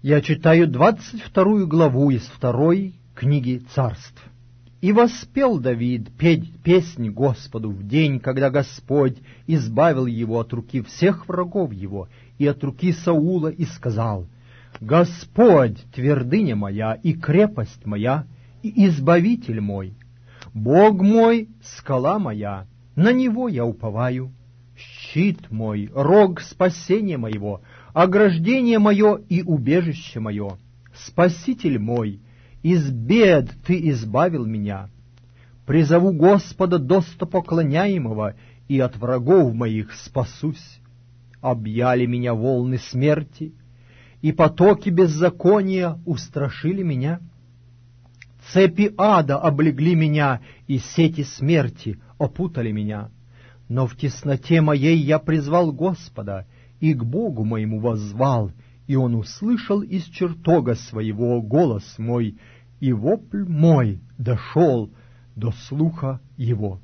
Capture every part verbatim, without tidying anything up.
Я читаю двадцать вторую главу из второй книги Царств. «И воспел Давид петь песни Господу в день, когда Господь избавил его от руки всех врагов его и от руки Саула, и сказал: Господь, твердыня моя и крепость моя, и избавитель мой, Бог мой, скала моя, на Него я уповаю, щит мой, рог спасения моего, ограждение мое и убежище мое, Спаситель мой, из бед Ты избавил меня. Призову Господа достопоклоняемого, и от врагов моих спасусь. Объяли меня волны смерти, и потоки беззакония устрашили меня. Цепи ада облегли меня, и сети смерти опутали меня. Но в тесноте моей я призвал Господа, и к Богу моему воззвал, и Он услышал из чертога своего голос мой, и вопль мой дошел до слуха Его.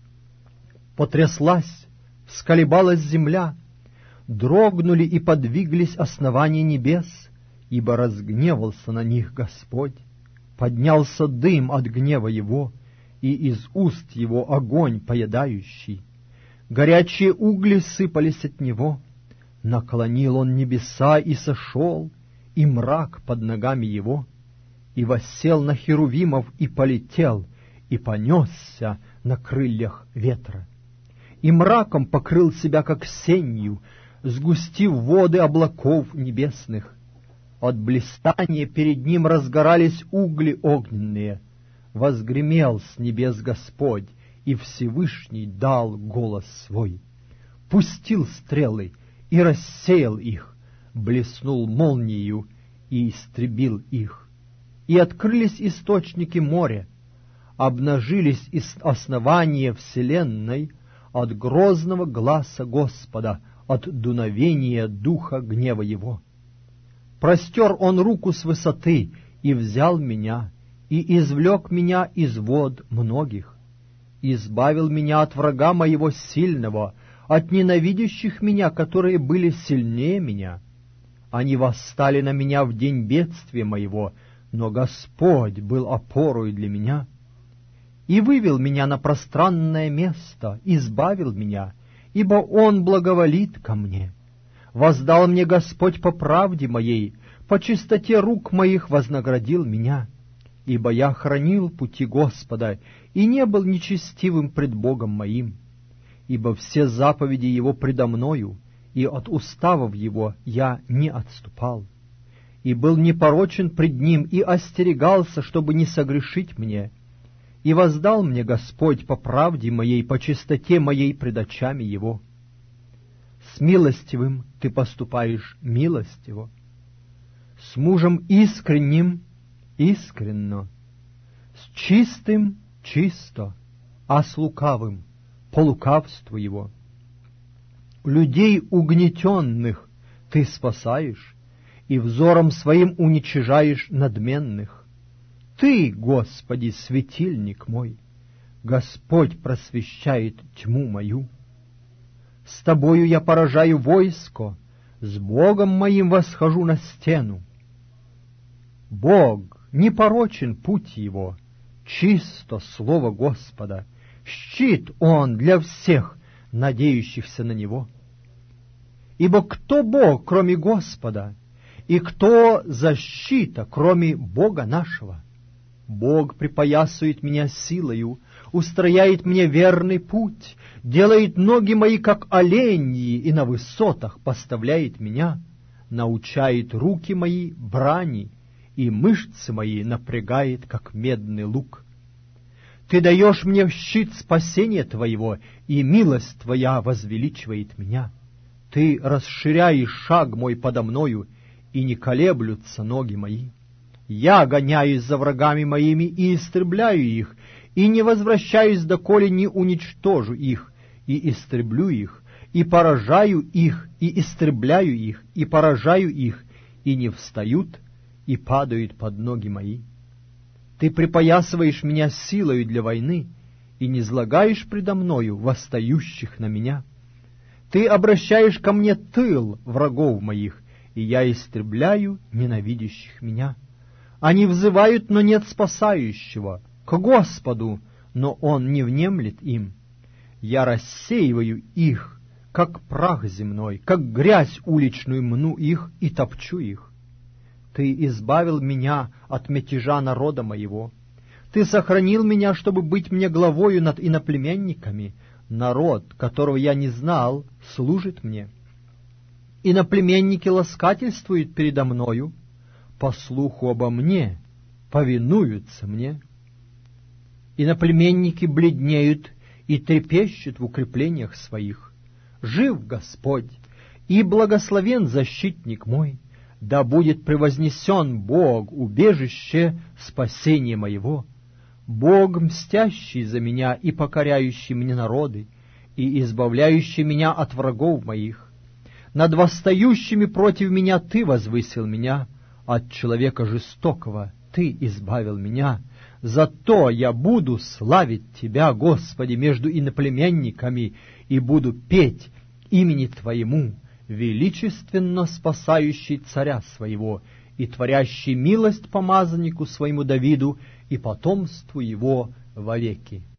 Потряслась, всколебалась земля, дрогнули и подвиглись основания небес, ибо разгневался на них Господь. Поднялся дым от гнева Его, и из уст Его огонь поедающий. Горячие угли сыпались от Него. Наклонил Он небеса и сошел, и мрак под ногами Его, и воссел на херувимов и полетел, и понесся на крыльях ветра. И мраком покрыл себя, как сенью, сгустив воды облаков небесных. От блистания перед Ним разгорались угли огненные. Возгремел с небес Господь, и Всевышний дал голос свой. Пустил стрелы и рассеял их, блеснул молниею и истребил их. И открылись источники моря, обнажились основания вселенной от грозного гласа Господа, от дуновения духа гнева Его. Простер Он руку с высоты и взял меня, и извлек меня из вод многих, избавил меня от врага моего сильного, от ненавидящих меня, которые были сильнее меня. Они восстали на меня в день бедствия моего, но Господь был опорой для меня. И вывел меня на пространное место, избавил меня, ибо Он благоволит ко мне. Воздал мне Господь по правде моей, по чистоте рук моих вознаградил меня. Ибо я хранил пути Господа и не был нечестивым пред Богом моим. Ибо все заповеди Его предо мною, и от уставов Его я не отступал. И был непорочен пред Ним, и остерегался, чтобы не согрешить мне. И воздал мне Господь по правде моей, по чистоте моей пред очами Его. С милостивым ты поступаешь милостиво, с мужем искренним искренно, с чистым чисто, а с лукавым по лукавству его. Людей угнетенных ты спасаешь, и взором своим уничижаешь надменных. Ты, Господи, светильник мой, Господь просвещает тьму мою. С Тобою я поражаю войско, с Богом моим восхожу на стену. Бог, непорочен путь Его, чисто слово Господа, щит Он для всех, надеющихся на Него. Ибо кто Бог, кроме Господа, и кто защита, кроме Бога нашего? Бог припоясывает меня силою, устрояет мне верный путь, делает ноги мои, как оленьи, и на высотах поставляет меня, научает руки мои брани, и мышцы мои напрягает, как медный лук. Ты даешь мне щит спасения Твоего, и милость Твоя возвеличивает меня. Ты расширяешь шаг мой подо мною, и не колеблются ноги мои. Я гоняюсь за врагами моими и истребляю их, и не возвращаюсь, доколе не уничтожу их, и истреблю их, и поражаю их, и истребляю их, и поражаю их, и не встают, и падают под ноги мои. Ты припоясываешь меня силою для войны, и не злагаешь предо мною восстающих на меня. Ты обращаешь ко мне тыл врагов моих, и я истребляю ненавидящих меня. Они взывают, но нет спасающего, к Господу, но Он не внемлет им. Я рассеиваю их, как прах земной, как грязь уличную мну их и топчу их. Ты избавил меня от мятежа народа моего. Ты сохранил меня, чтобы быть мне главою над иноплеменниками. Народ, которого я не знал, служит мне. Иноплеменники ласкательствуют передо мною, по слуху обо мне повинуются мне. Иноплеменники бледнеют и трепещут в укреплениях своих. Жив Господь, и благословен защитник мой, да будет превознесен Бог, убежище спасения моего, Бог, мстящий за меня и покоряющий мне народы, и избавляющий меня от врагов моих. Над восстающими против меня Ты возвысил меня, от человека жестокого Ты избавил меня. Зато я буду славить Тебя, Господи, между иноплеменниками, и буду петь имени Твоему, величественно спасающий царя своего и творящий милость помазаннику своему Давиду и потомству его вовеки.